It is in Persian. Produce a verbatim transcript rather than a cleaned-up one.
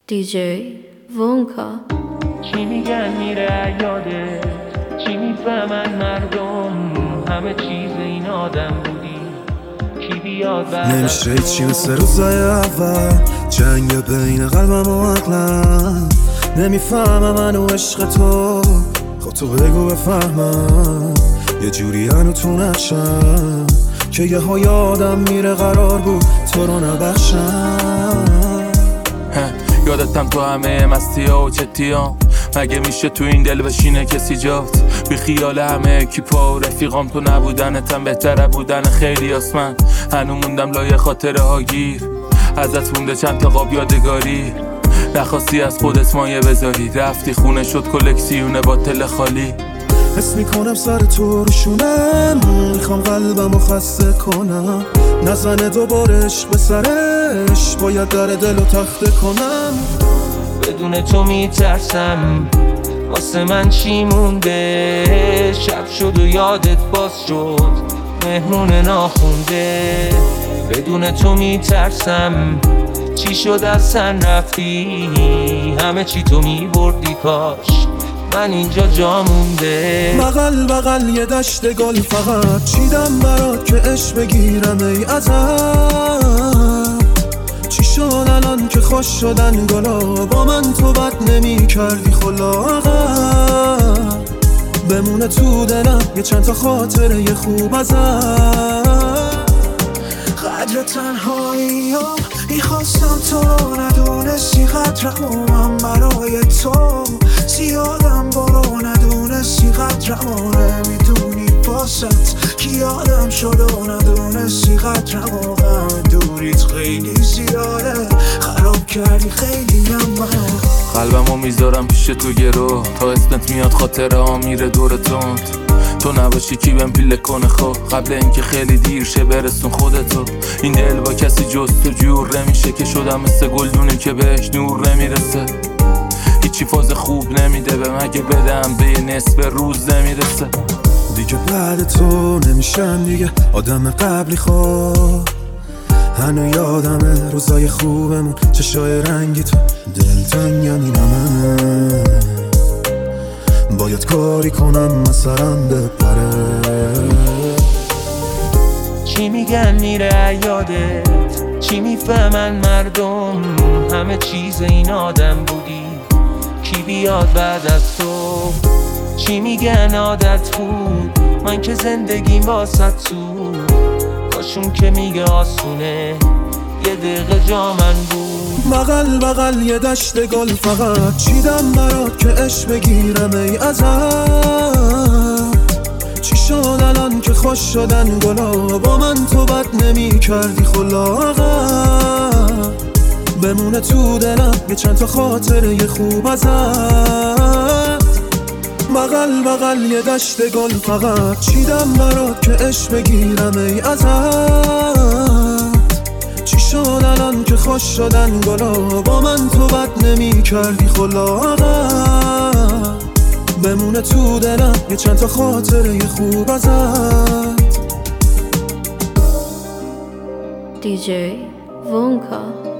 دیجی وونکا. چی میگن میره یاده، چی میفهمن مردم، همه چیز این آدم بودی، کی بیاد بعد نمیشه چی مثل روزای اول، جنگ بین قلبم و عقلم. نمیفهمم من و عشق تو، خود تو بگو بفهمم. یه جوری هنو تو نشم که یه ها یادم میره قرار بود تو رو نبخشم. یادتم تو همه مستی ها و چتی ها، مگه میشه تو این دل بشینه کسی جات؟ بی خیال همه اکیپا و رفیقام تو نبودنتم بهتره بودن خیلی آسمن. هنو موندم لایه خاطره ها گیر، ازت مونده چند تا قاب یادگاری. نخواستی از خودت مایه بذاری، رفتی خونه شد کلکسیون باطل خالی. حس میکنم سر تو روشونم، میخوام قلبمو خسته کنم. نزنه دوباره عشق به سرش، باید در دلو تخته کنم. بدون تو میترسم، واسه من چی مونده؟ شب شد و یادت باز شد، مهمون ناخونده. بدون تو میترسم، چی شد اصلا رفتی؟ همه چی تو میبردی، کاش من اینجا جا مونده. بغل بغل یه دشت گل فقط چیدم برات که عشق بگیرم ای عذاب. چی شد الان که خوش شدن گلا، با من تو بد نمی کردی خلاقم. بمونه تو دلم یه چند تا خاطره یه خوب ازم. قدر تنهاییم میخواستم تو رو ندونستی، قدرمو من برای تو زیادم برو ندونستی، قدرمو نمیدونی باست کی آدم شد و ندونستی، قدرمو غم دوریت خیلی زیاده، خراب کردی خیلی هم من. قلبمو میذارم پیش تو گرو، تا اسمت میاد خاطره ها میره دورتون. تو نباشی کی بهم پیله کنه خواه، قبل اینکه خیلی دیر شه برسون خودتو. این دل با کسی جز تو جور نمیشه، که شدم مثل گلدونی که بهش نور نمیرسه. هیچی فاز خوب نمیده به مگه بدم به یه نصف روز نمیرسه. دیگه بعد تو نمیشم دیگه آدم قبلی خواه. هنو یادمه روزای خوبمون، چشای رنگی تو دلتنگم اینمه. باید کاری کنم مثلا بپره. چی میگن میره یادت، چی میفهمن مردم، همه چیز این آدم بودی، کی بیاد بعد از تو؟ چی میگن عادت بود، من که زندگیم واسه تو، کاشون که میگه آسونه، یه دقیقه جا من بود. بغل بغل یه دشت گل فقط چیدم برات که عشق بگیرم ای عذاب. چی شد الان که خوش شدن گلا، با من تو بد نمی کردی خلاقم. بمونه تو دلم یه چند تا خاطره یه خوب ازت. بغل بغل یه دشت گل فقط چیدم برات که عشق بگیرم ای عذاب. چی شد الان که خوش شدن گلا، با من تو بد نمی کردی خلاقم. بمونه تو دلم یه چند تا خاطره یه خوب ازت. دیجی وونکا.